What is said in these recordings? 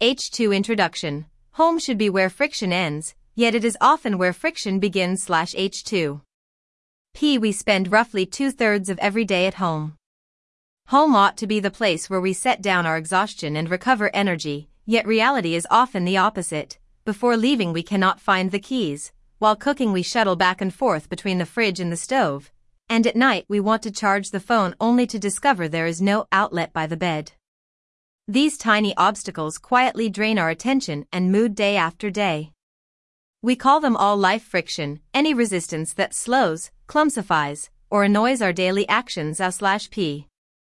H2 Introduction. Home should be where friction ends, yet it is often where friction begins. H2. P. We spend roughly 2/3 of every day at home. Home ought to be the place where we set down our exhaustion and recover energy, yet reality is often the opposite. Before leaving we cannot find the keys, while cooking we shuttle back and forth between the fridge and the stove, and at night we want to charge the phone only to discover there is no outlet by the bed. These tiny obstacles quietly drain our attention and mood day after day. We call them all life friction, any resistance that slows, clumsifies, or annoys our daily actions. P.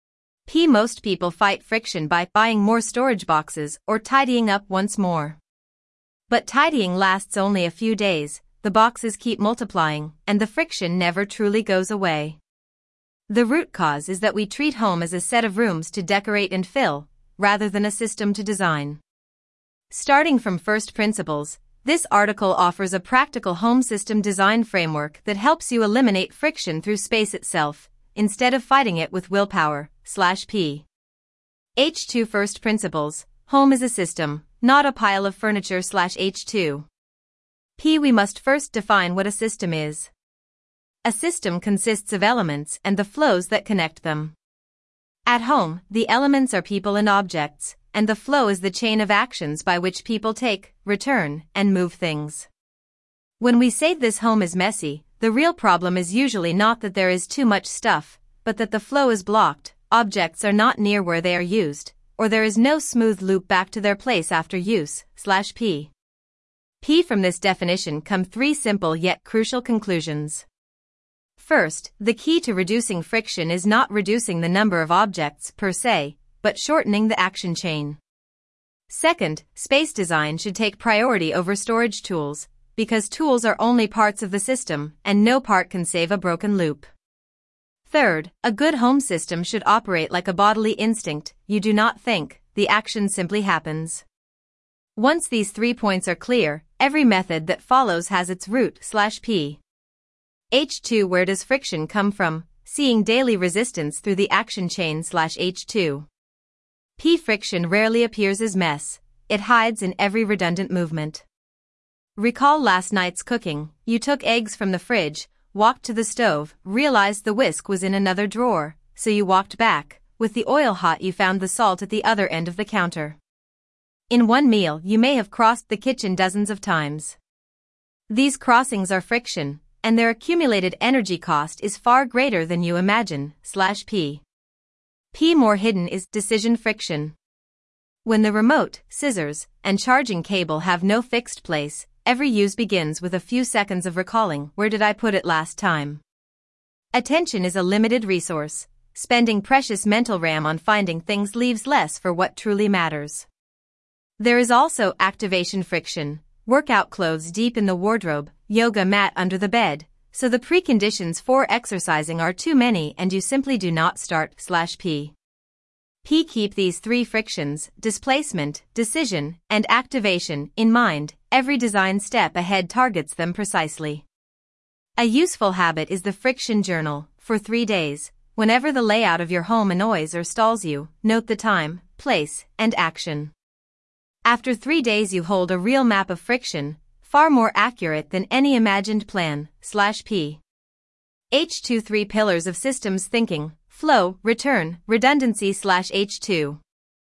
Most people fight friction by buying more storage boxes or tidying up once more. But tidying lasts only a few days, the boxes keep multiplying, and the friction never truly goes away. The root cause is that we treat home as a set of rooms to decorate and fill, rather than a system to design. Starting from first principles, this article offers a practical home system design framework that helps you eliminate friction through space itself, instead of fighting it with willpower. P. H2 First Principles. Home is a system, not a pile of furniture. H2. P. We must first define what a system is. A system consists of elements and the flows that connect them. At home, the elements are people and objects, and the flow is the chain of actions by which people take, return, and move things. When we say this home is messy, the real problem is usually not that there is too much stuff, but that the flow is blocked, objects are not near where they are used, or there is no smooth loop back to their place after use. P. From this definition come three simple yet crucial conclusions. First, the key to reducing friction is not reducing the number of objects per se, but shortening the action chain. Second, space design should take priority over storage tools, because tools are only parts of the system, and no part can save a broken loop. Third, a good home system should operate like a bodily instinct. You do not think, the action simply happens. Once these 3 points are clear, every method that follows has its root. P. H2 Where does friction come from? Seeing daily resistance through the action chain. H2. P. Friction rarely appears as mess, it hides in every redundant movement. Recall last night's cooking. You took eggs from the fridge, walked to the stove, realized the whisk was in another drawer, so you walked back. With the oil hot you found the salt at the other end of the counter. In one meal you may have crossed the kitchen dozens of times. These crossings are friction, and their accumulated energy cost is far greater than you imagine. P. More hidden is decision friction. When the remote, scissors, and charging cable have no fixed place, every use begins with a few seconds of recalling, where did I put it last time? Attention is a limited resource. Spending precious mental RAM on finding things leaves less for what truly matters. There is also activation friction. Workout clothes deep in the wardrobe, yoga mat under the bed, so the preconditions for exercising are too many and you simply do not start. P. Keep these three frictions, displacement, decision, and activation, in mind. Every design step ahead targets them precisely. A useful habit is the friction journal. For 3 days, whenever the layout of your home annoys or stalls you, note the time, place, and action. After 3 days you hold a real map of friction, far more accurate than any imagined plan. P. H2 3 Pillars of Systems Thinking: Flow, Return, Redundancy. H2.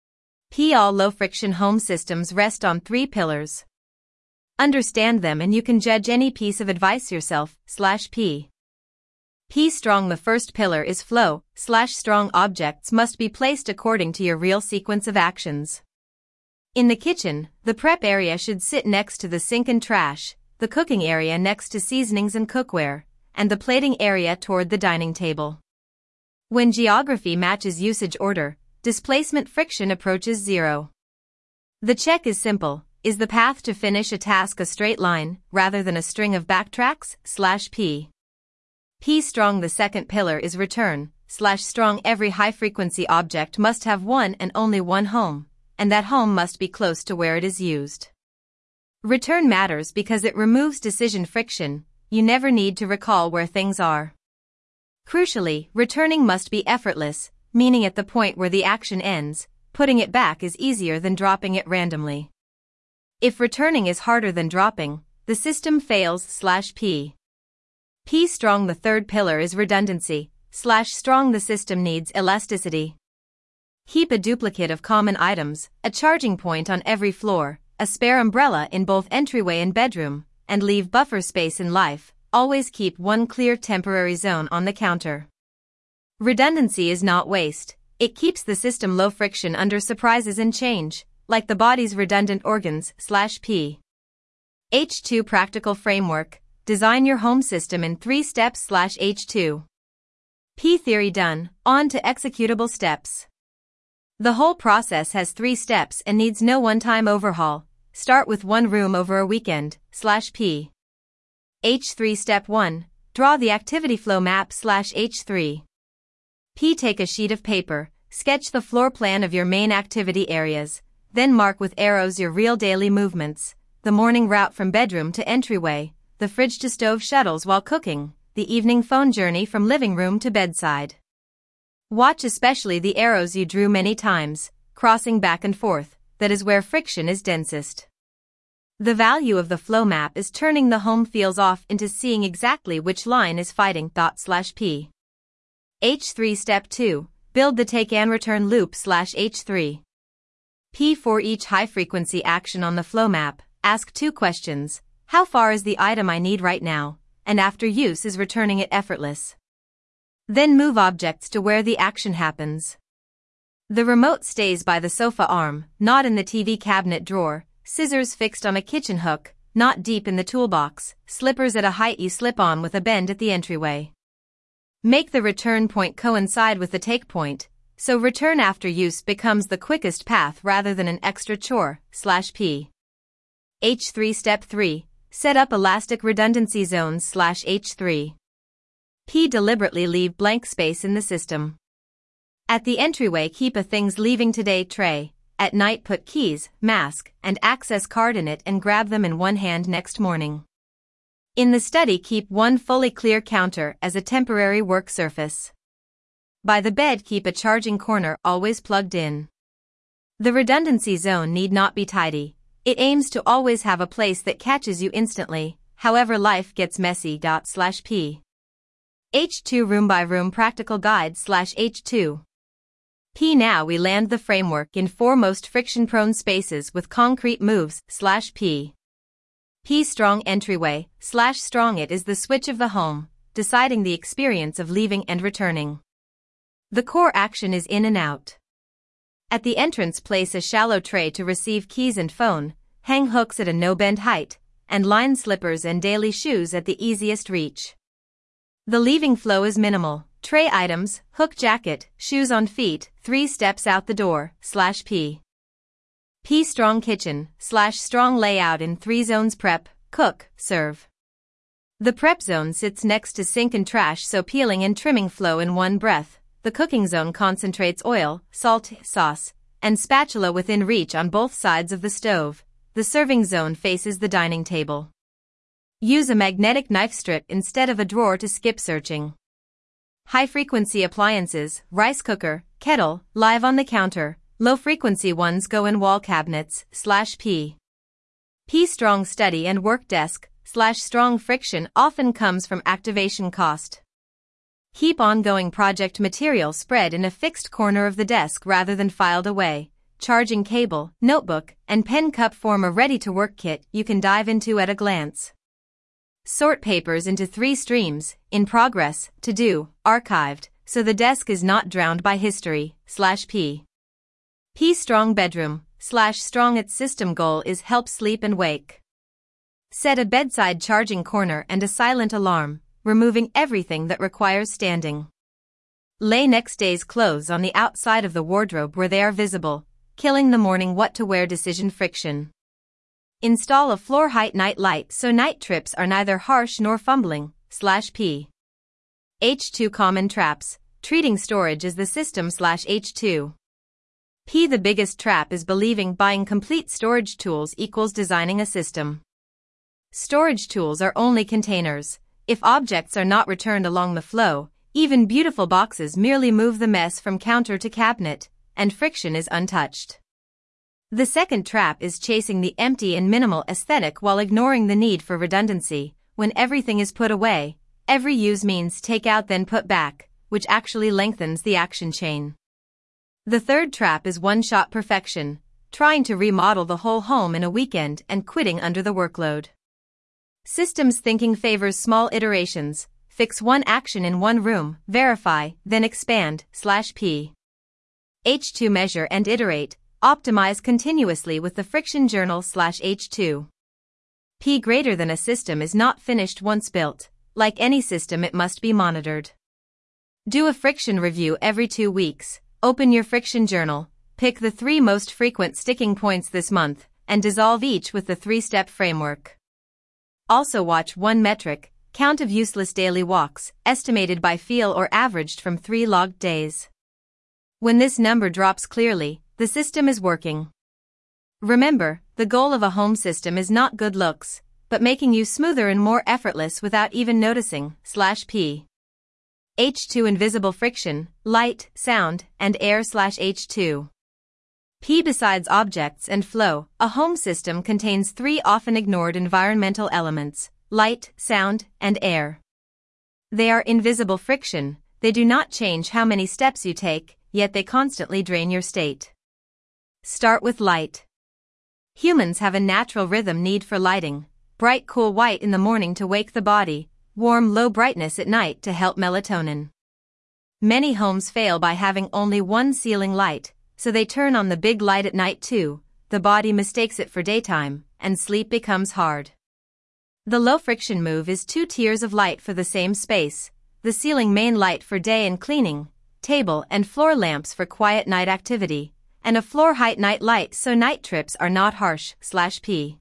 All low-friction home systems rest on 3 pillars. Understand them and you can judge any piece of advice yourself. P. Strong. The first pillar is flow. Strong objects must be placed according to your real sequence of actions. In the kitchen, the prep area should sit next to the sink and trash, the cooking area next to seasonings and cookware, and the plating area toward the dining table. When geography matches usage order, displacement friction approaches zero. The check is simple: is the path to finish a task a straight line, rather than a string of backtracks? P. Strong. The second pillar is return. Strong. Every high-frequency object must have one and only one home, and that home must be close to where it is used. Return matters because it removes decision friction. You never need to recall where things are. Crucially, returning must be effortless, meaning at the point where the action ends, putting it back is easier than dropping it randomly. If returning is harder than dropping, the system fails/P. P strong. The third pillar is redundancy, /strong. The system needs elasticity. Keep a duplicate of common items, a charging point on every floor, a spare umbrella in both entryway and bedroom, and leave buffer space in life. Always keep one clear temporary zone on the counter. Redundancy is not waste. It keeps the system low friction under surprises and change, like the body's redundant organs/P. H2 Practical Framework. Design your home system in 3 steps/H2. P theory done, on to executable steps. The whole process has 3 steps and needs no one-time overhaul. Start with one room over a weekend/P. H3 Step 1. Draw the activity flow map/H3. P. Take a sheet of paper, sketch the floor plan of your main activity areas, then mark with arrows your real daily movements, the morning route from bedroom to entryway, the fridge to stove shuttles while cooking, the evening phone journey from living room to bedside. Watch especially the arrows you drew many times, crossing back and forth. That is where friction is densest. The value of the flow map is turning the home feels off into seeing exactly which line is fighting thought/P. H3 Step 2. Build the take and return loop/H3. P. For each high-frequency action on the flow map, ask 2 questions. How far is the item I need right now, and after use is returning it effortless? Then move objects to where the action happens. The remote stays by the sofa arm, not in the TV cabinet drawer, scissors fixed on a kitchen hook, not deep in the toolbox, slippers at a height you slip on with a bend at the entryway. Make the return point coincide with the take point, so return after use becomes the quickest path rather than an extra chore/P. H3 Step 3. Set up elastic redundancy zones/H3. P. Deliberately leave blank space in the system. At the entryway keep a things leaving today tray, at night put keys, mask, and access card in it and grab them in one hand next morning. In the study keep one fully clear counter as a temporary work surface. By the bed keep a charging corner always plugged in. The redundancy zone need not be tidy. It aims to always have a place that catches you instantly, however life gets messy/P. H2 Room by Room Practical Guide/H2. P. Now we land the framework in 4 most friction-prone spaces with concrete moves/P. P. Strong entryway/strong. It is the switch of the home, deciding the experience of leaving and returning. The core action is in and out. At the entrance place a shallow tray to receive keys and phone, hang hooks at a no-bend height, and line slippers and daily shoes at the easiest reach. The leaving flow is minimal. Tray items, hook jacket, shoes on feet, 3 steps out the door/P. P. Strong kitchen/strong layout in 3 zones: prep, cook, serve. The prep zone sits next to sink and trash so peeling and trimming flow in one breath. The cooking zone concentrates oil, salt, sauce, and spatula within reach on both sides of the stove. The serving zone faces the dining table. Use a magnetic knife strip instead of a drawer to skip searching. High-frequency appliances, rice cooker, kettle, live on the counter. Low-frequency ones go in wall cabinets/P. P. Strong study and work desk/strong. Friction often comes from activation cost. Keep ongoing project material spread in a fixed corner of the desk rather than filed away. Charging cable, notebook, and pen cup form a ready-to-work kit you can dive into at a glance. Sort papers into 3 streams, in progress, to do, archived, so the desk is not drowned by history/P. P. Strong bedroom/strong. Its system goal is help sleep and wake. Set a bedside charging corner and a silent alarm, removing everything that requires standing. Lay next day's clothes on the outside of the wardrobe where they are visible, killing the morning what-to-wear decision friction. Install a floor height night light so night trips are neither harsh nor fumbling/P. H2 Common traps, treating storage as the system/H2. P. The biggest trap is believing buying complete storage tools equals designing a system. Storage tools are only containers. If objects are not returned along the flow, even beautiful boxes merely move the mess from counter to cabinet, and friction is untouched. The second trap is chasing the empty and minimal aesthetic while ignoring the need for redundancy. When everything is put away, every use means take out then put back, which actually lengthens the action chain. The third trap is one-shot perfection, trying to remodel the whole home in a weekend and quitting under the workload. Systems thinking favors small iterations. Fix one action in one room, verify, then expand, /P. H2 measure and iterate, optimize continuously with the friction journal /H2. P greater than a system is not finished once built. Like any system, it must be monitored. Do a friction review every 2 weeks, open your friction journal, pick the 3 most frequent sticking points this month, and dissolve each with the 3-step framework. Also watch one metric, count of useless daily walks, estimated by feel or averaged from 3 logged days. When this number drops clearly, the system is working. Remember, the goal of a home system is not good looks, but making you smoother and more effortless without even noticing, /P. H2 invisible friction, light, sound, and air /H2. P besides objects and flow, a home system contains 3 often ignored environmental elements, light, sound, and air. They are invisible friction, they do not change how many steps you take, yet they constantly drain your state. Start with light. Humans have a natural rhythm need for lighting, bright cool white in the morning to wake the body, warm low brightness at night to help melatonin. Many homes fail by having only one ceiling light, so they turn on the big light at night too, the body mistakes it for daytime, and sleep becomes hard. The low friction move is 2 tiers of light for the same space, the ceiling main light for day and cleaning, table and floor lamps for quiet night activity, and a floor height night light so night trips are not harsh, /P.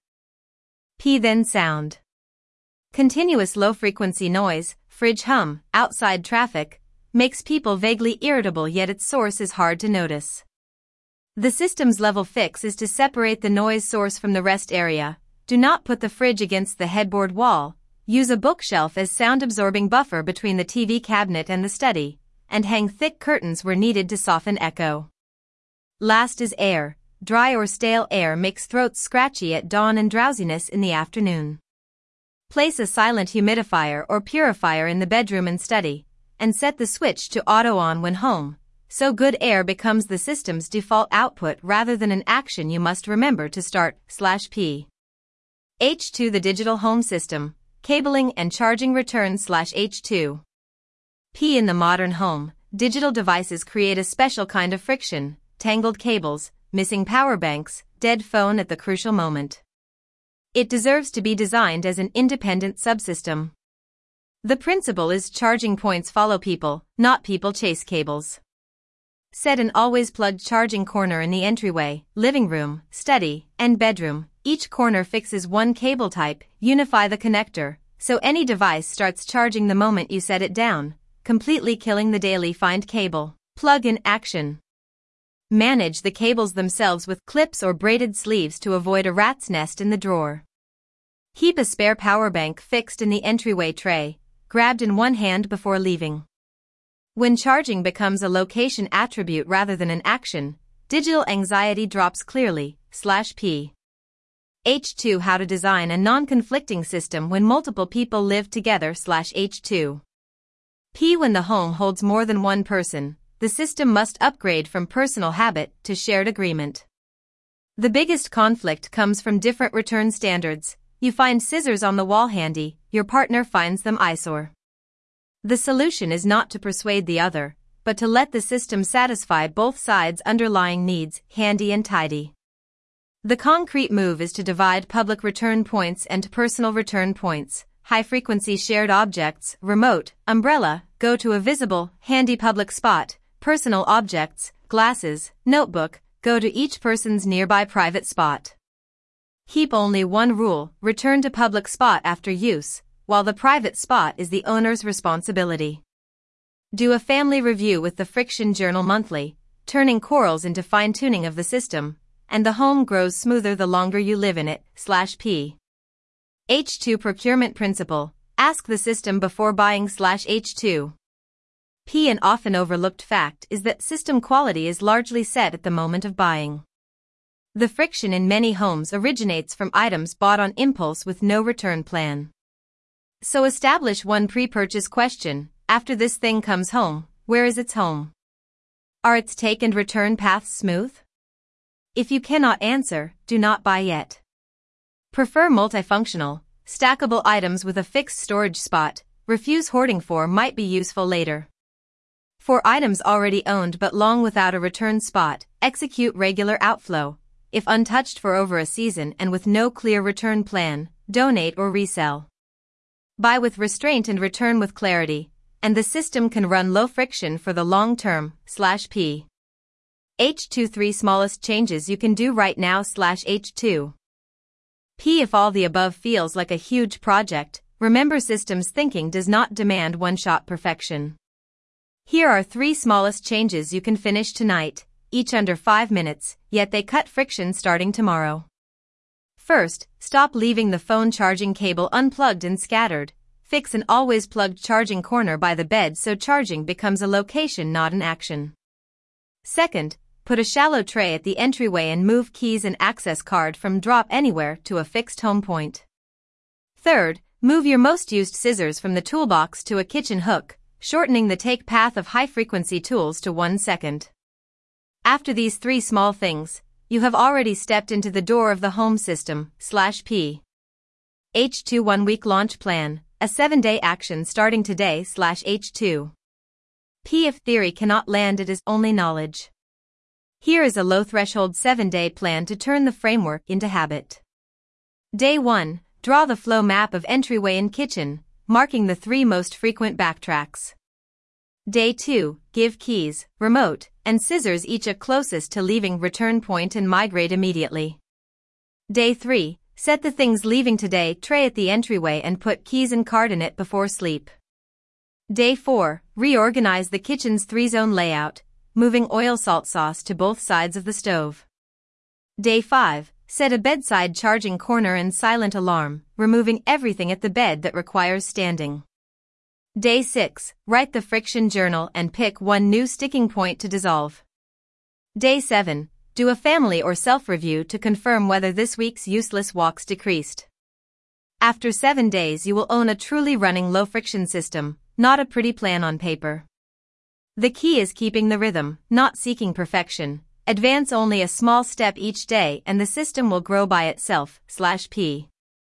P then sound. Continuous low-frequency noise, fridge hum, outside traffic, makes people vaguely irritable yet its source is hard to notice. The system's level fix is to separate the noise source from the rest area. Do not put the fridge against the headboard wall, use a bookshelf as sound-absorbing buffer between the TV cabinet and the study, and hang thick curtains where needed to soften echo. Last is air. Dry or stale air makes throats scratchy at dawn and drowsiness in the afternoon. Place a silent humidifier or purifier in the bedroom and study, and set the switch to auto on when home, so good air becomes the system's default output rather than an action you must remember to start, /P. H2 the digital home system, cabling and charging return /H2. P in the modern home, digital devices create a special kind of friction, tangled cables, missing power banks, dead phone at the crucial moment. It deserves to be designed as an independent subsystem. The principle is charging points follow people, not people chase cables. Set an always plugged charging corner in the entryway, living room, study, and bedroom. Each corner fixes one cable type, unify the connector, so any device starts charging the moment you set it down, completely killing the daily find cable. Plug in action. Manage the cables themselves with clips or braided sleeves to avoid a rat's nest in the drawer. Keep a spare power bank fixed in the entryway tray, grabbed in one hand before leaving. When charging becomes a location attribute rather than an action, digital anxiety drops clearly, /P. H2 how to design a non-conflicting system when multiple people live together /H2. P when the home holds more than one person, the system must upgrade from personal habit to shared agreement. The biggest conflict comes from different return standards. You find scissors on the wall handy, your partner finds them eyesore. The solution is not to persuade the other, but to let the system satisfy both sides' underlying needs, handy and tidy. The concrete move is to divide public return points and personal return points, high-frequency shared objects, remote, umbrella, go to a visible, handy public spot, personal objects, glasses, notebook, go to each person's nearby private spot. Keep only one rule, return to public spot after use, while the private spot is the owner's responsibility. Do a family review with the Friction Journal monthly, turning quarrels into fine-tuning of the system, and the home grows smoother the longer you live in it, /P. H2 procurement principle, ask the system before buying /H2. P. An often overlooked fact is that system quality is largely set at the moment of buying. The friction in many homes originates from items bought on impulse with no return plan. So establish one pre-purchase question: after this thing comes home, where is its home? Are its take and return paths smooth? If you cannot answer, do not buy yet. Prefer multifunctional, stackable items with a fixed storage spot. Refuse hoarding. Might be useful later. For items already owned but long without a return spot, execute regular outflow. If untouched for over a season and with no clear return plan, donate or resell. Buy with restraint and return with clarity, and the system can run low friction for the long term. P. H2 3 smallest changes you can do right now. H2. P. If all the above feels like a huge project, remember systems thinking does not demand one-shot perfection. Here are 3 smallest changes you can finish tonight, each under 5 minutes, yet they cut friction starting tomorrow. First, stop leaving the phone charging cable unplugged and scattered. Fix an always plugged charging corner by the bed so charging becomes a location, not an action. Second, put a shallow tray at the entryway and move keys and access card from drop anywhere to a fixed home point. Third, move your most used scissors from the toolbox to a kitchen hook, shortening the take path of high-frequency tools to 1 second. After these 3 small things, you have already stepped into the door of the home system. P. H2 1-week launch plan, a 7-day action starting today. H2. P. If theory cannot land, it is only knowledge. Here is a low-threshold 7-day plan to turn the framework into habit. Day 1. Draw the flow map of entryway and kitchen, marking the 3 most frequent backtracks. Day 2. Give keys, remote, and scissors each a closest to leaving return point and migrate immediately. Day 3. Set the things leaving today tray at the entryway and put keys and card in it before sleep. Day 4. Reorganize the kitchen's 3-zone layout, moving oil salt sauce to both sides of the stove. Day 5. Set a bedside charging corner and silent alarm, removing everything at the bed that requires standing. Day 6. Write the friction journal and pick one new sticking point to dissolve. Day 7. Do a family or self-review to confirm whether this week's useless walks decreased. After 7 days you will own a truly running low-friction system, not a pretty plan on paper. The key is keeping the rhythm, not seeking perfection. Advance only a small step each day and the system will grow by itself. P.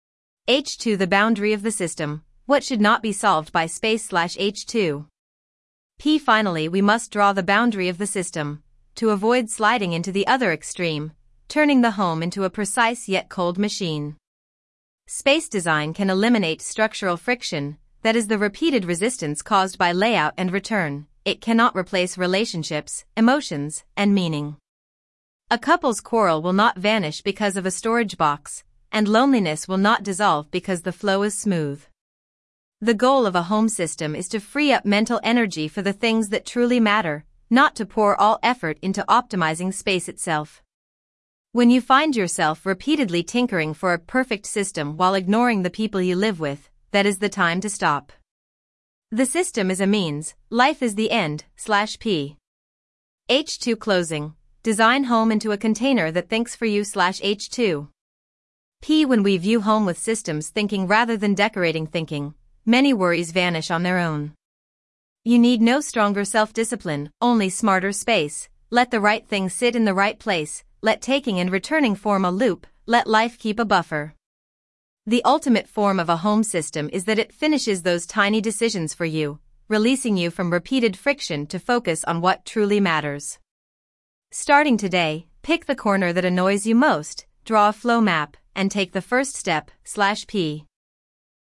H2 The boundary of the system. What should not be solved by space. H2. P. Finally, we must draw the boundary of the system, to avoid sliding into the other extreme, turning the home into a precise yet cold machine. Space design can eliminate structural friction, that is the repeated resistance caused by layout and return. It cannot replace relationships, emotions, and meaning. A couple's quarrel will not vanish because of a storage box, and loneliness will not dissolve because the flow is smooth. The goal of a home system is to free up mental energy for the things that truly matter, not to pour all effort into optimizing space itself. When you find yourself repeatedly tinkering for a perfect system while ignoring the people you live with, that is the time to stop. The system is a means, life is the end. P. H2 Closing. Design home into a container that thinks for you. H2. P. When we view home with systems thinking rather than decorating thinking, many worries vanish on their own. You need no stronger self-discipline, only smarter space. Let the right thing sit in the right place, let taking and returning form a loop, let life keep a buffer. The ultimate form of a home system is that it finishes those tiny decisions for you, releasing you from repeated friction to focus on what truly matters. Starting today, pick the corner that annoys you most, draw a flow map, and take the first step. P.